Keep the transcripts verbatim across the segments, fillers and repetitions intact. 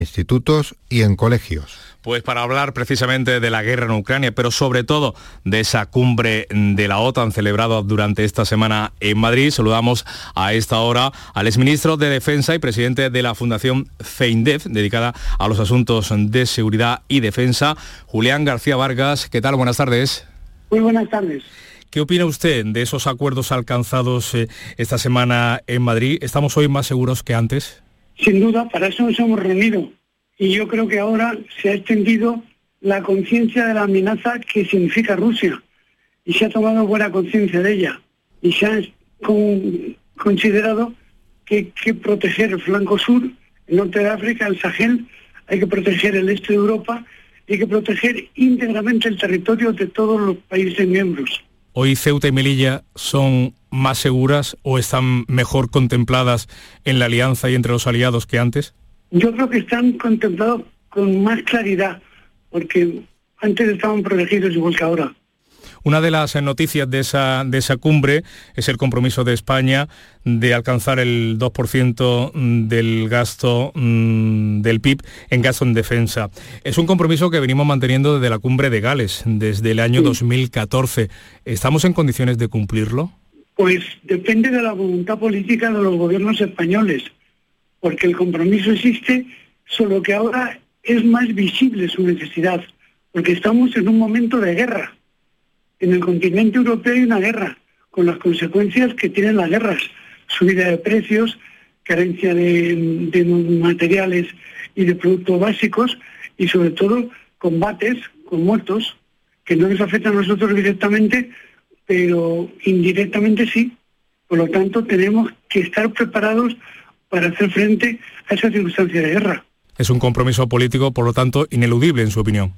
institutos y en colegios. Pues para hablar precisamente de la guerra en Ucrania, pero sobre todo de esa cumbre de la OTAN celebrada durante esta semana en Madrid, saludamos a esta hora al exministro de Defensa y presidente de la Fundación FEINDEF, dedicada a los asuntos de seguridad y defensa, Julián García Vargas. ¿Qué tal? Buenas tardes. Muy buenas tardes. ¿Qué opina usted de esos acuerdos alcanzados eh, esta semana en Madrid? ¿Estamos hoy más seguros que antes? Sin duda, para eso nos hemos reunido. Y yo creo que ahora se ha extendido la conciencia de la amenaza que significa Rusia. Y se ha tomado buena conciencia de ella. Y se ha con, considerado que hay que proteger el flanco sur, el norte de África, el Sahel, hay que proteger el este de Europa, y hay que proteger íntegramente el territorio de todos los países miembros. ¿Hoy Ceuta y Melilla son más seguras o están mejor contempladas en la alianza y entre los aliados que antes? Yo creo que están contemplados con más claridad, porque antes estaban protegidos igual que ahora. Una de las noticias de esa, de esa cumbre es el compromiso de España de alcanzar el dos por ciento del gasto mmm, del P I B en gasto en defensa. Es un compromiso que venimos manteniendo desde la cumbre de Gales, desde el año sí. dos mil catorce. ¿Estamos en condiciones de cumplirlo? Pues depende de la voluntad política de los gobiernos españoles, porque el compromiso existe, solo que ahora es más visible su necesidad, porque estamos en un momento de guerra. En el continente europeo hay una guerra, con las consecuencias que tienen las guerras, subida de precios, carencia de, de materiales y de productos básicos, y sobre todo combates con muertos, que no nos afectan a nosotros directamente, pero indirectamente sí. Por lo tanto, tenemos que estar preparados para hacer frente a esa circunstancia de guerra. Es un compromiso político, por lo tanto, ineludible, en su opinión.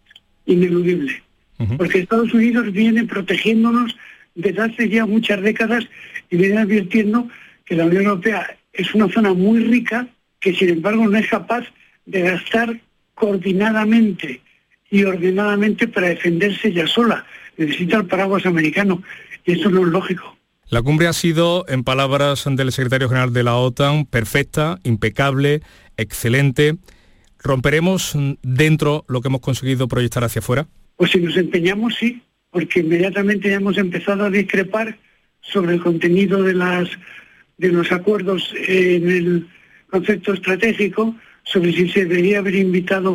Ineludible. Uh-huh. Porque Estados Unidos viene protegiéndonos desde hace ya muchas décadas y viene advirtiendo que la Unión Europea es una zona muy rica que, sin embargo, no es capaz de gastar coordinadamente y ordenadamente para defenderse ya sola. Necesita el paraguas americano y eso no es lógico. La cumbre ha sido, en palabras del secretario general de la OTAN, perfecta, impecable, excelente. ¿Romperemos dentro lo que hemos conseguido proyectar hacia afuera? Pues si nos empeñamos, sí, porque inmediatamente ya hemos empezado a discrepar sobre el contenido de, las, de los acuerdos en el concepto estratégico, sobre si se debería haber invitado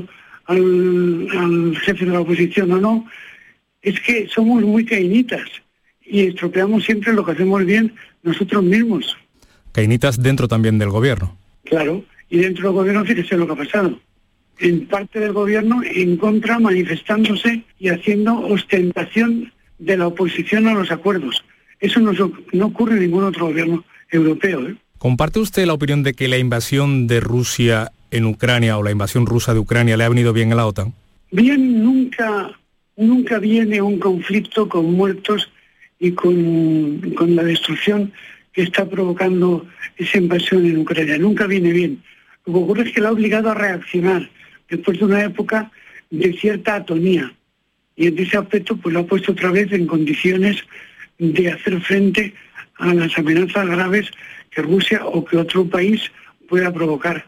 al, al jefe de la oposición o no. Es que somos muy cainitas y estropeamos siempre lo que hacemos bien nosotros mismos. Cainitas dentro también del gobierno. Claro, y dentro del gobierno fíjese lo que ha pasado. En parte del gobierno en contra, manifestándose y haciendo ostentación de la oposición a los acuerdos. Eso no, no ocurre en ningún otro gobierno europeo, ¿eh? ¿Comparte usted la opinión de que la invasión de Rusia en Ucrania o la invasión rusa de Ucrania le ha venido bien a la OTAN? Bien, nunca, nunca viene un conflicto con muertos y con, con la destrucción que está provocando esa invasión en Ucrania. Nunca viene bien. Lo que ocurre es que la ha obligado a reaccionar después de una época de cierta atonía. Y en ese aspecto pues lo ha puesto otra vez en condiciones de hacer frente a las amenazas graves que Rusia o que otro país pueda provocar.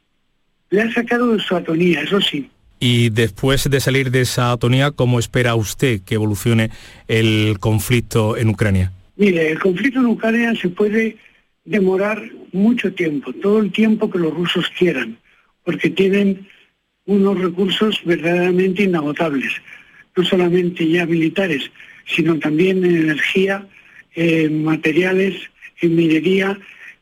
Le ha sacado de su atonía, eso sí. Y después de salir de esa atonía, ¿cómo espera usted que evolucione el conflicto en Ucrania? Mire, el conflicto en Ucrania se puede demorar mucho tiempo, todo el tiempo que los rusos quieran, porque tienen unos recursos verdaderamente inagotables, no solamente ya militares, sino también en energía, en materiales, en minería,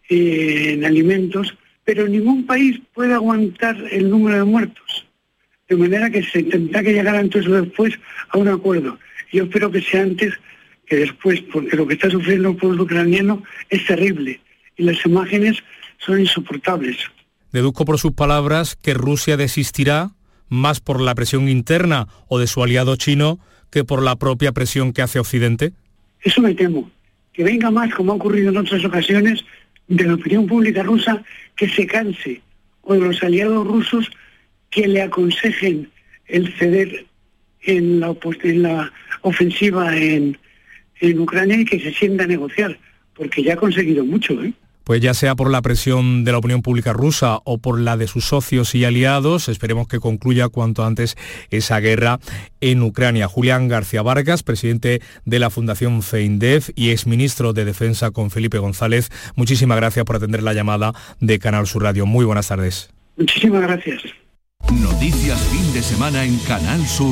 en alimentos, pero ningún país puede aguantar el número de muertos, de manera que se tendrá que llegar antes o después a un acuerdo. Yo espero que sea antes que después, porque lo que está sufriendo el pueblo ucraniano es terrible y las imágenes son insoportables. Deduzco por sus palabras que Rusia desistirá más por la presión interna o de su aliado chino que por la propia presión que hace Occidente. Eso me temo, que venga más, como ha ocurrido en otras ocasiones, de la opinión pública rusa que se canse, o de los aliados rusos que le aconsejen el ceder en la, en la ofensiva en, en Ucrania y que se sienta a negociar, porque ya ha conseguido mucho, ¿eh? Pues ya sea por la presión de la opinión pública rusa o por la de sus socios y aliados, esperemos que concluya cuanto antes esa guerra en Ucrania. Julián García Vargas, presidente de la Fundación FEINDEF y exministro de Defensa con Felipe González, muchísimas gracias por atender la llamada de Canal Sur Radio. Muy buenas tardes. Muchísimas gracias. Noticias fin de semana en Canal Sur.